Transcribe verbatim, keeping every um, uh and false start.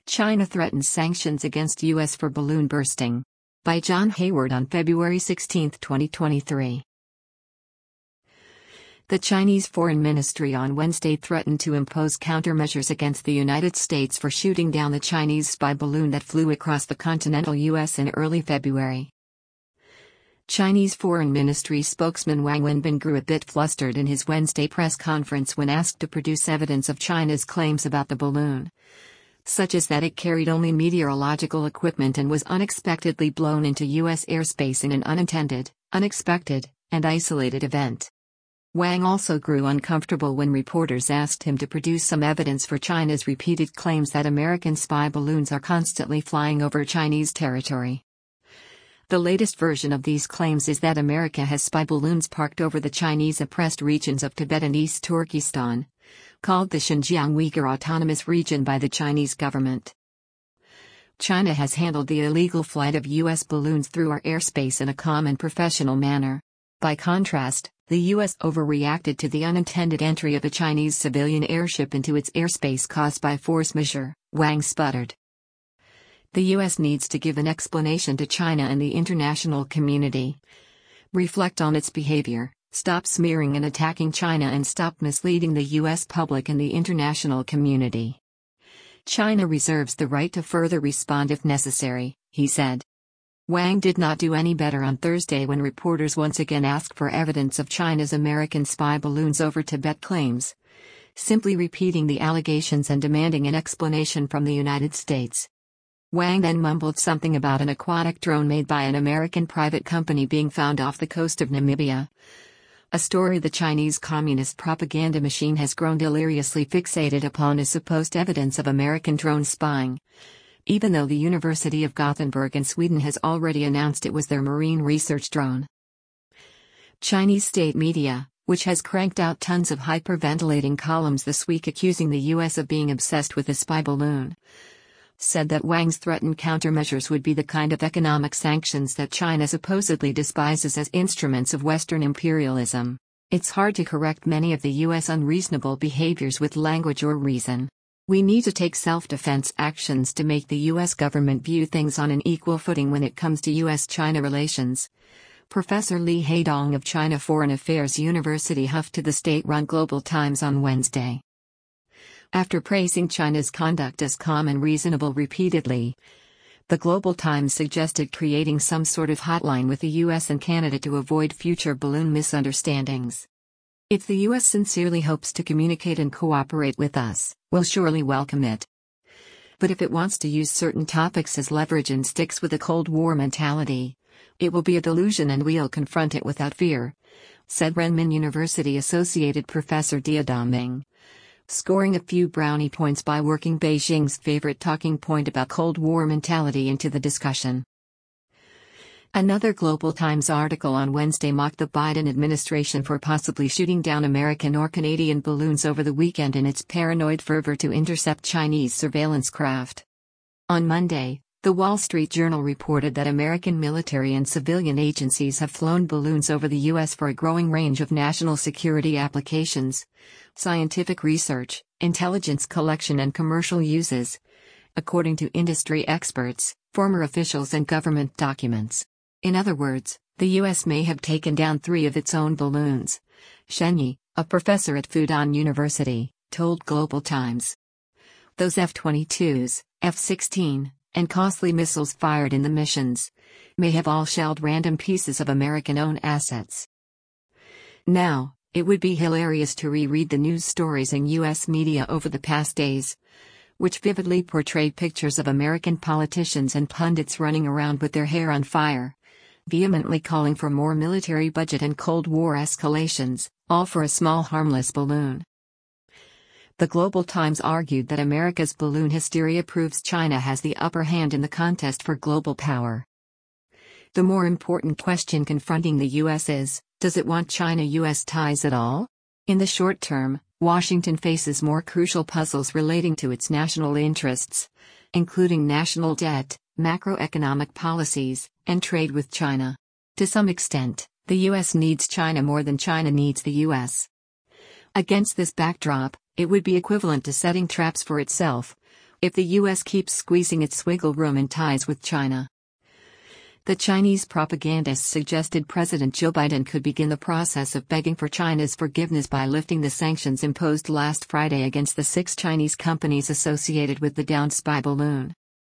China threatens sanctions against U S for balloon bursting. By John Hayward on February sixteenth, twenty twenty-three. The Chinese Foreign Ministry on Wednesday threatened to impose countermeasures against the United States for shooting down the Chinese spy balloon that flew across the continental U S in early February. Chinese Foreign Ministry spokesman Wang Wenbin grew a bit flustered in his Wednesday press conference when asked to produce evidence of China's claims about the balloon, such as that it carried only meteorological equipment and was unexpectedly blown into U S airspace in an unintended, unexpected, and isolated event. Wang also grew uncomfortable when reporters asked him to produce some evidence for China's repeated claims that American spy balloons are constantly flying over Chinese territory. The latest version of these claims is that America has spy balloons parked over the Chinese-oppressed regions of Tibet and East Turkestan, called the Xinjiang Uyghur Autonomous Region by the Chinese government. China has handled the illegal flight of U S balloons through our airspace in a calm and professional manner. By contrast, the U S overreacted to the unintended entry of a Chinese civilian airship into its airspace caused by force majeure, Wang sputtered. The U S needs to give an explanation to China and the international community. Reflect on its behavior, stop smearing and attacking China, and stop misleading the U S public and the international community. China reserves the right to further respond if necessary, he said. Wang did not do any better on Thursday when reporters once again asked for evidence of China's American spy balloons over Tibet claims, simply repeating the allegations and demanding an explanation from the United States. Wang then mumbled something about an aquatic drone made by an American private company being found off the coast of Namibia, a story the Chinese Communist propaganda machine has grown deliriously fixated upon as supposed evidence of American drone spying, even though the University of Gothenburg in Sweden has already announced it was their marine research drone. Chinese state media, which has cranked out tons of hyperventilating columns this week accusing the U S of being obsessed with the spy balloon, said that Wang's threatened countermeasures would be the kind of economic sanctions that China supposedly despises as instruments of Western imperialism. It's hard to correct many of the U S unreasonable behaviors with language or reason. We need to take self-defense actions to make the U S government view things on an equal footing when it comes to U S China relations, Professor Li Haidong of China Foreign Affairs University huffed to the state-run Global Times on Wednesday. After praising China's conduct as calm and reasonable repeatedly, the Global Times suggested creating some sort of hotline with the U S and Canada to avoid future balloon misunderstandings. If the U S sincerely hopes to communicate and cooperate with us, we'll surely welcome it. But if it wants to use certain topics as leverage and sticks with a Cold War mentality, it will be a delusion and we'll confront it without fear, said Renmin University Associated Professor Dia Daming, scoring a few brownie points by working Beijing's favorite talking point about Cold War mentality into the discussion. Another Global Times article on Wednesday mocked the Biden administration for possibly shooting down American or Canadian balloons over the weekend in its paranoid fervor to intercept Chinese surveillance craft. On Monday, The Wall Street Journal reported that American military and civilian agencies have flown balloons over the U S for a growing range of national security applications, scientific research, intelligence collection and commercial uses, according to industry experts, former officials and government documents. In other words, the U S may have taken down three of its own balloons, Shen Yi, a professor at Fudan University, told Global Times. Those F twenty-twos, F sixteen, and costly missiles fired in the missions may have all shelled random pieces of American-owned assets. Now, it would be hilarious to reread the news stories in U S media over the past days, which vividly portray pictures of American politicians and pundits running around with their hair on fire, vehemently calling for more military budget and Cold War escalations, all for a small harmless balloon. The Global Times argued that America's balloon hysteria proves China has the upper hand in the contest for global power. The more important question confronting the U S is, does it want China-U S ties at all? In the short term, Washington faces more crucial puzzles relating to its national interests, including national debt, macroeconomic policies, and trade with China. To some extent, the U S needs China more than China needs the U S. Against this backdrop, it would be equivalent to setting traps for itself if the U S keeps squeezing its wiggle room in ties with China. The Chinese propagandists suggested President Joe Biden could begin the process of begging for China's forgiveness by lifting the sanctions imposed last Friday against the six Chinese companies associated with the downed spy balloon.